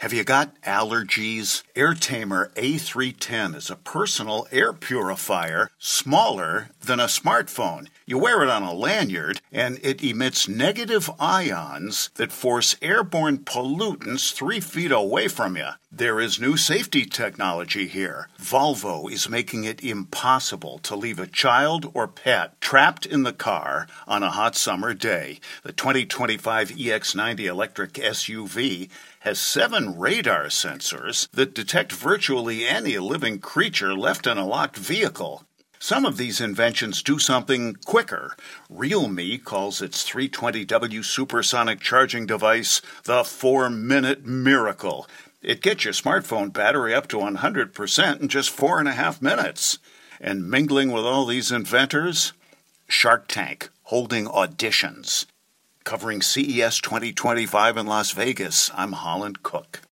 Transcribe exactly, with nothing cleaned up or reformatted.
Have you got allergies? AirTamer A three ten is a personal air purifier smaller than a smartphone. You wear it on a lanyard, and it emits negative ions that force airborne pollutants three feet away from you. There is new safety technology here. Volvo is making it impossible to leave a child or pet trapped in the car on a hot summer day. The twenty twenty-five E X ninety electric S U V has seven radar sensors that detect virtually any living creature left in a locked vehicle. Some of these inventions do something quicker. Realme calls its three twenty W supersonic charging device the four-minute miracle. It gets your smartphone battery up to one hundred percent in just four and a half minutes. And mingling with all these inventors? Shark Tank, holding auditions. Covering C E S twenty twenty-five in Las Vegas, I'm Holland Cook.